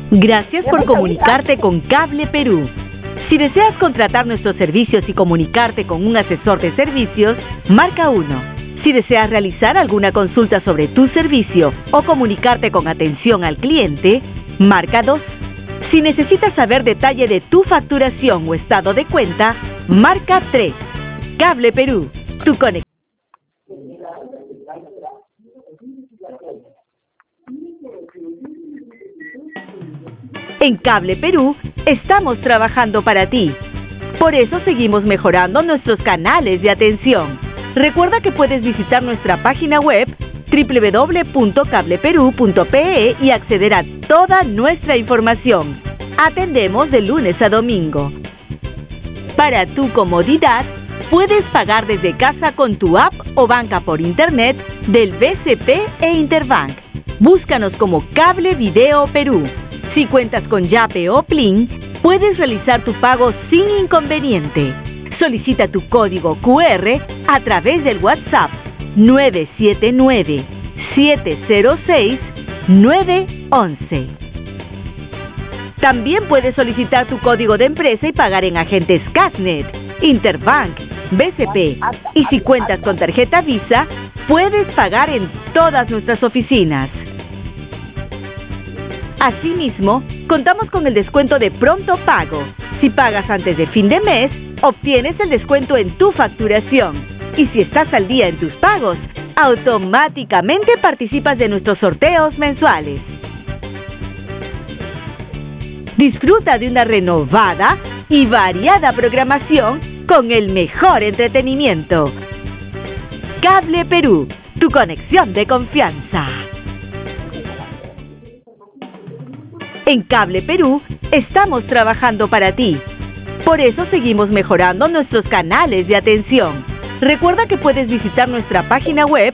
Gracias por comunicarte con Cable Perú. Si deseas contratar nuestros servicios y comunicarte con un asesor de servicios, marca 1. Si deseas realizar alguna consulta sobre tu servicio o comunicarte con atención al cliente, marca 2. Si necesitas saber detalle de tu facturación o estado de cuenta, marca 3. Cable Perú, tu conexión. En Cable Perú estamos trabajando para ti. Por eso seguimos mejorando nuestros canales de atención. Recuerda que puedes visitar nuestra página web www.cableperu.pe y acceder a toda nuestra información. Atendemos de lunes a domingo. Para tu comodidad, puedes pagar desde casa con tu app o banca por internet del BCP e Interbank. Búscanos como Cable Video Perú. Si cuentas con Yape o Plin, puedes realizar tu pago sin inconveniente. Solicita tu código QR a través del WhatsApp 979-706-911. También puedes solicitar tu código de empresa y pagar en agentes Casnet, Interbank, BCP. Y si cuentas con tarjeta Visa, puedes pagar en todas nuestras oficinas. Asimismo, contamos con el descuento de pronto pago. Si pagas antes de fin de mes, obtienes el descuento en tu facturación. Y si estás al día en tus pagos, automáticamente participas de nuestros sorteos mensuales. Disfruta de una renovada y variada programación con el mejor entretenimiento. Cable Perú, tu conexión de confianza. En Cable Perú estamos trabajando para ti. Por eso seguimos mejorando nuestros canales de atención. Recuerda que puedes visitar nuestra página web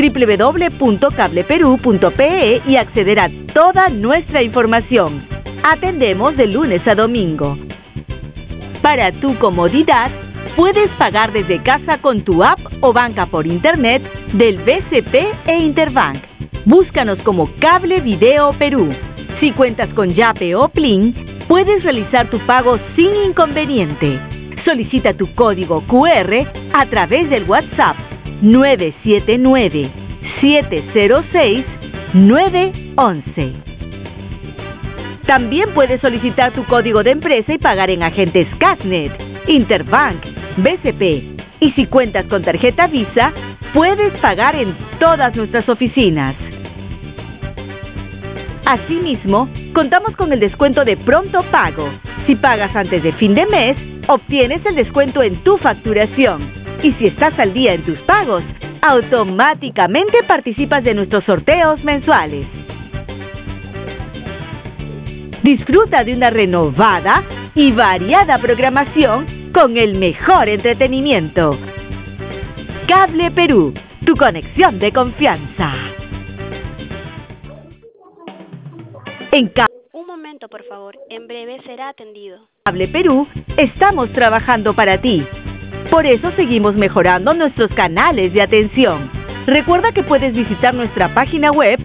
www.cableperu.pe y acceder a toda nuestra información. Atendemos de lunes a domingo. Para tu comodidad, puedes pagar desde casa con tu app o banca por internet del BCP e Interbank. Búscanos como Cable Video Perú. Si cuentas con Yape o Plin, puedes realizar tu pago sin inconveniente. Solicita tu código QR a través del WhatsApp 979-706-911. También puedes solicitar tu código de empresa y pagar en agentes Casnet, Interbank, BCP. Y si cuentas con tarjeta Visa, puedes pagar en todas nuestras oficinas. Asimismo, contamos con el descuento de pronto pago. Si pagas antes de fin de mes, obtienes el descuento en tu facturación. Y si estás al día en tus pagos, automáticamente participas de nuestros sorteos mensuales. Disfruta de una renovada y variada programación con el mejor entretenimiento. Cable Perú, tu conexión de confianza. Un momento, por favor. En breve será atendido. Cable Perú estamos trabajando para ti. Por eso seguimos mejorando nuestros canales de atención. Recuerda que puedes visitar nuestra página web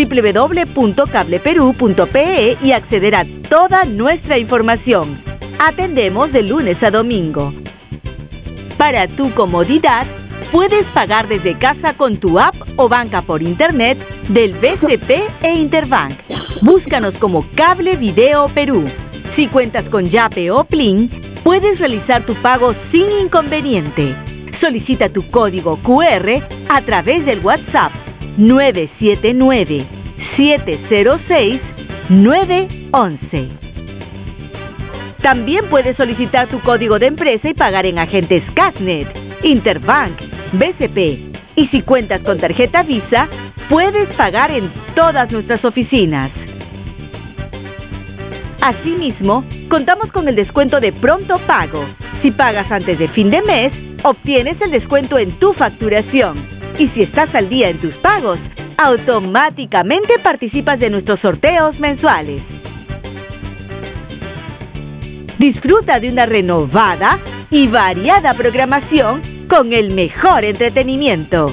www.cableperu.pe y acceder a toda nuestra información. Atendemos de lunes a domingo. Para tu comodidad, puedes pagar desde casa con tu app o banca por internet del BCP e Interbank. Búscanos como Cable Video Perú. Si cuentas con Yape o Plin, puedes realizar tu pago sin inconveniente. Solicita tu código QR a través del WhatsApp 979-706-911. También puedes solicitar tu código de empresa y pagar en agentes Casnet, Interbank, BCP. Y si cuentas con tarjeta Visa, puedes pagar en todas nuestras oficinas. Asimismo, contamos con el descuento de pronto pago. Si pagas antes de fin de mes, obtienes el descuento en tu facturación. Y si estás al día en tus pagos, automáticamente participas de nuestros sorteos mensuales. Disfruta de una renovada y variada programación con el mejor entretenimiento.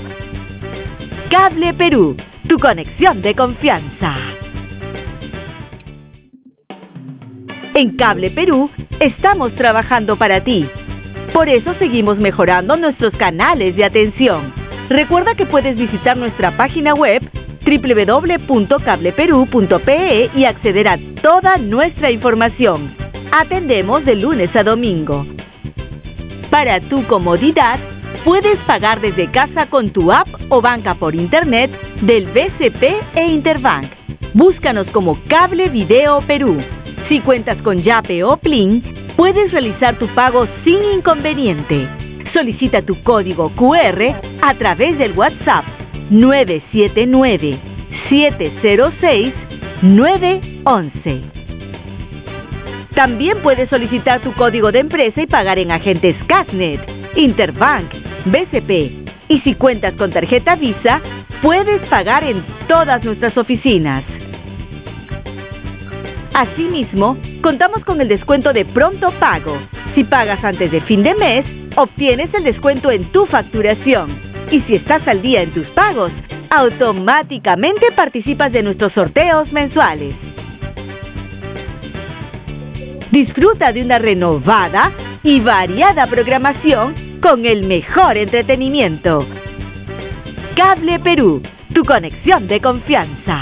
Cable Perú, tu conexión de confianza. En Cable Perú estamos trabajando para ti. Por eso seguimos mejorando nuestros canales de atención. Recuerda que puedes visitar nuestra página web www.cableperú.pe y acceder a toda nuestra información. Atendemos de lunes a domingo. Para tu comodidad, puedes pagar desde casa con tu app o banca por internet del BCP e Interbank. Búscanos como Cable Video Perú. Si cuentas con Yape o Plin, puedes realizar tu pago sin inconveniente. Solicita tu código QR a través del WhatsApp 979-706-911. También puedes solicitar tu código de empresa y pagar en agentes Casnet, Interbank, BCP. Y si cuentas con tarjeta Visa, puedes pagar en todas nuestras oficinas. Asimismo, contamos con el descuento de pronto pago. Si pagas antes de fin de mes, obtienes el descuento en tu facturación. Y si estás al día en tus pagos, automáticamente participas de nuestros sorteos mensuales. Disfruta de una renovada y variada programación con el mejor entretenimiento. Cable Perú, tu conexión de confianza.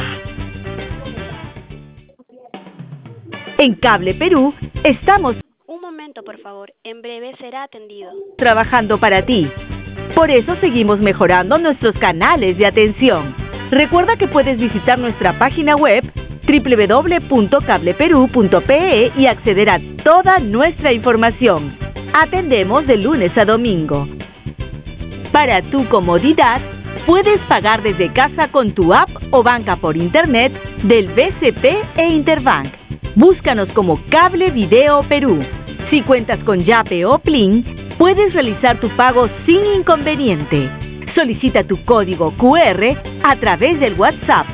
En Cable Perú estamos Un momento, por favor. En breve será atendido. trabajando para ti. Por eso seguimos mejorando nuestros canales de atención. Recuerda que puedes visitar nuestra página web www.cableperú.pe y acceder a toda nuestra información. Atendemos de lunes a domingo. Para tu comodidad, puedes pagar desde casa con tu app o banca por internet del BCP e Interbank. Búscanos como Cable Video Perú. Si cuentas con Yape o Plin, puedes realizar tu pago sin inconveniente. Solicita tu código QR a través del WhatsApp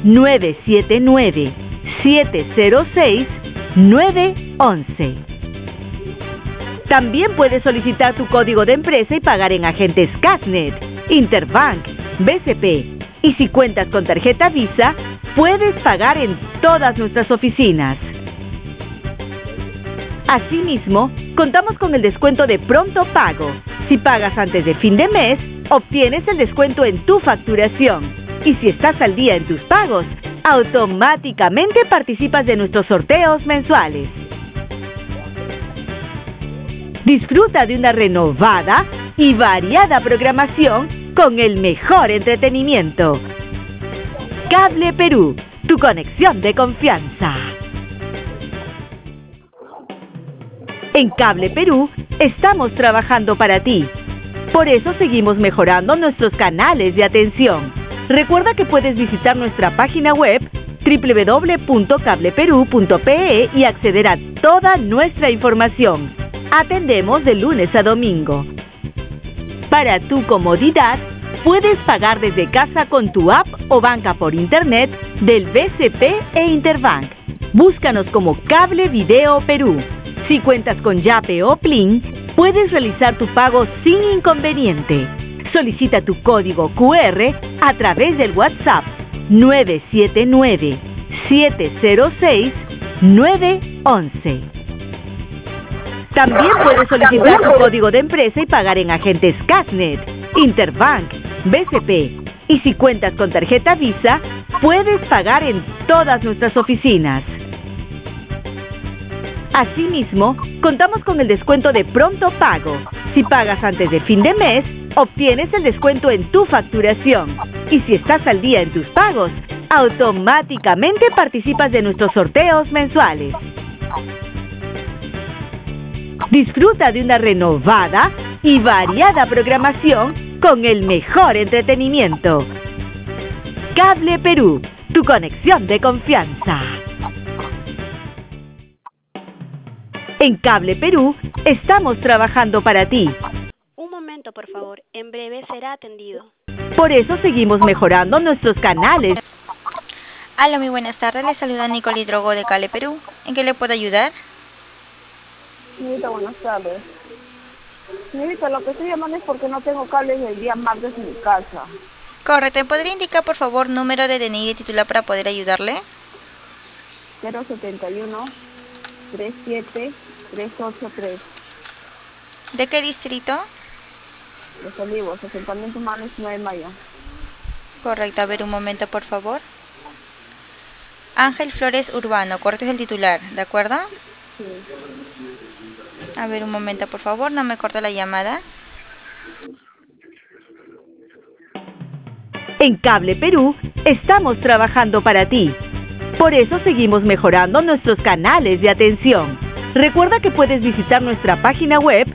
979-706-911. También puedes solicitar tu código de empresa y pagar en agentes Casnet, Interbank, BCP. Y si cuentas con tarjeta Visa, puedes pagar en todas nuestras oficinas. Asimismo, contamos con el descuento de pronto pago. Si pagas antes de fin de mes, obtienes el descuento en tu facturación. Y si estás al día en tus pagos, automáticamente participas de nuestros sorteos mensuales. Disfruta de una renovada y variada programación con el mejor entretenimiento. Cable Perú, tu conexión de confianza. En Cable Perú estamos trabajando para ti. Por eso seguimos mejorando nuestros canales de atención. Recuerda que puedes visitar nuestra página web www.cableperú.pe y acceder a toda nuestra información. Atendemos de lunes a domingo. Para tu comodidad, puedes pagar desde casa con tu app o banca por internet del BCP e Interbank. Búscanos como Cable Video Perú. Si cuentas con Yape o Plin, puedes realizar tu pago sin inconveniente. Solicita tu código QR a través del WhatsApp 979-706-911. También puedes solicitar tu código de empresa y pagar en agentes Casnet, Interbank, BCP. Y si cuentas con tarjeta Visa, puedes pagar en todas nuestras oficinas. Asimismo, contamos con el descuento de pronto pago. Si pagas antes de fin de mes, obtienes el descuento en tu facturación. Y si estás al día en tus pagos, automáticamente participas de nuestros sorteos mensuales. Disfruta de una renovada y variada programación con el mejor entretenimiento. Cable Perú, tu conexión de confianza. En Cable Perú estamos trabajando para ti. Un momento, por favor. En breve será atendido. Por eso seguimos mejorando nuestros canales. Hola, muy buenas tardes. Le saluda Nicole Drogo de Cable Perú. ¿En qué le puedo ayudar? Señorita, buenas tardes. Señorita, lo que estoy llamando es porque no tengo cables el día martes en mi casa. Correcto. ¿Me podría indicar, por favor, número de DNI de titular para poder ayudarle? 071 37383. ¿De qué distrito? Los Olivos, asentamiento Manes 9 de Mayo. Correcto, a ver un momento por favor. Ángel Flores Urbano, correcto es el titular, ¿de acuerdo? Sí. A ver un momento por favor, no me corte la llamada. En Cable Perú estamos trabajando para ti. Por eso seguimos mejorando nuestros canales de atención. Recuerda que puedes visitar nuestra página web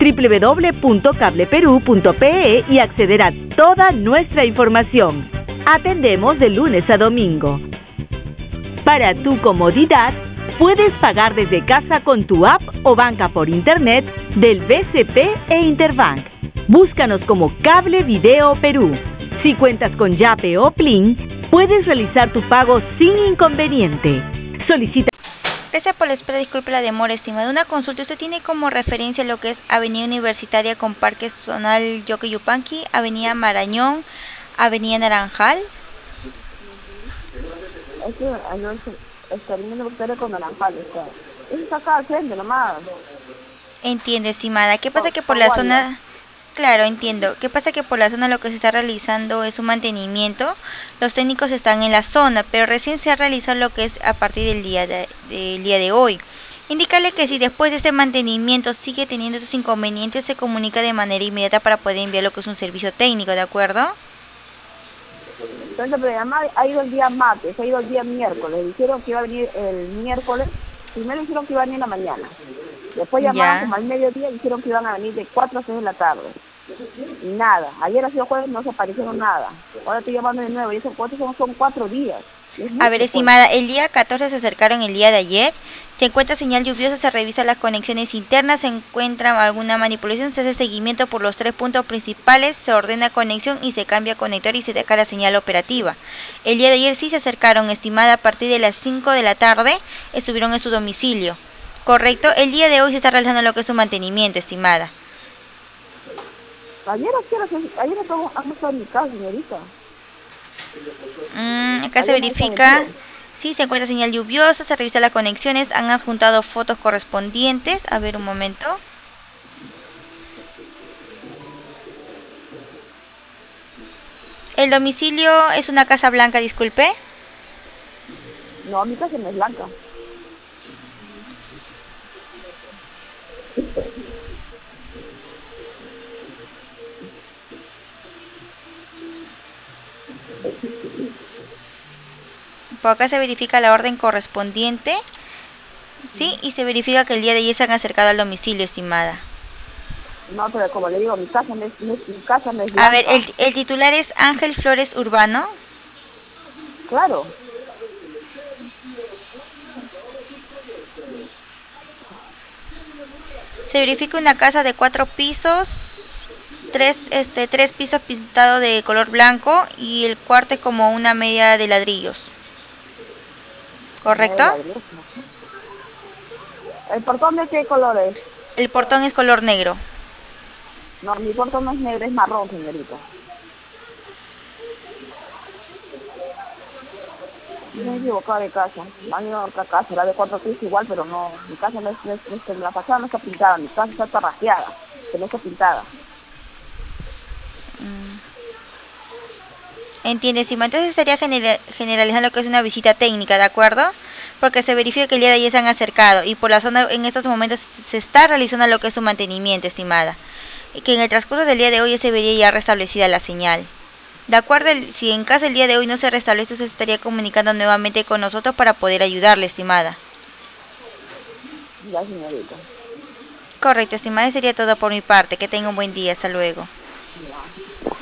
www.cableperú.pe y acceder a toda nuestra información. Atendemos de lunes a domingo. Para tu comodidad, puedes pagar desde casa con tu app o banca por internet del BCP e Interbank. Búscanos como Cable Video Perú. Si cuentas con Yape o Plin, puedes realizar tu pago sin inconveniente. Solicita. Gracias por la espera, disculpe la demora, estimada. Una consulta, ¿usted tiene como referencia lo que es Avenida Universitaria con Parque Zonal Yoque Yupanqui, Avenida Marañón, Avenida Naranjal? Esta línea universitaria con Naranjal, está. Eso está acá al frente nomás. Entiende, estimada. ¿Qué pasa que por la zona... Claro, entiendo. ¿Qué pasa que por la zona lo que se está realizando es un mantenimiento? Los técnicos están en la zona, pero recién se ha realizado lo que es a partir del día de hoy. Indícale que si después de este mantenimiento sigue teniendo estos inconvenientes, se comunica de manera inmediata para poder enviar lo que es un servicio técnico, ¿de acuerdo? Entonces, pero además ha ido el día martes, ha ido el día miércoles. Dijeron que iba a venir el miércoles. Primero dijeron que iba a venir en la mañana. Después llamaron como al mediodía y dijeron que iban a venir de 4 a 6 de la tarde. Y nada. Ayer ha sido jueves, no se aparecieron nada. Ahora estoy llamando de nuevo y esos 4 son 4 días. A ver, estimada, el día 14 se acercaron el día de ayer. Se encuentra señal lluviosa, se revisan las conexiones internas, se encuentra alguna manipulación, se hace seguimiento por los 3 puntos principales, se ordena conexión y se cambia conector y se deja la señal operativa. El día de ayer sí se acercaron, estimada, a partir de las 5 de la tarde, estuvieron en su domicilio. Correcto, el día de hoy se está realizando lo que es su mantenimiento, estimada. Ayer han estado en mi casa, señorita. Acá se verifica, sí, se encuentra señal lluviosa, se revisan las conexiones, han adjuntado fotos correspondientes. A ver un momento. El domicilio es una casa blanca, disculpe. No, mi casa no es blanca. Por acá se verifica la orden correspondiente, sí, y se verifica que el día de ayer se han acercado al domicilio, estimada. No, pero como le digo, mi casa no es blanca. A ver, el titular es Ángel Flores Urbano. Claro. Se verifica una casa de 4 pisos, 3 pisos pintados de color blanco y el cuarto es como una media de ladrillos. ¿Correcto? ¿El portón de qué color es? El portón es color negro. No, mi portón no es negro, es marrón, señorita. Me he equivocado de casa. Me han ido a otra casa, la de 4 pisos igual, pero no. Mi casa no es la fachada no está pintada, mi casa está tarrajeada, que no está pintada. Entiende, estima. Entonces estaría generalizando lo que es una visita técnica, ¿de acuerdo? Porque se verifica que el día de ayer se han acercado y por la zona en estos momentos se está realizando lo que es su mantenimiento, estimada. Y que en el transcurso del día de hoy se vería ya restablecida la señal. De acuerdo, si en caso el día de hoy no se restablece, se estaría comunicando nuevamente con nosotros para poder ayudarle, estimada. Ya, señorita. Correcto, estimada, sería todo por mi parte. Que tenga un buen día. Hasta luego. Ya.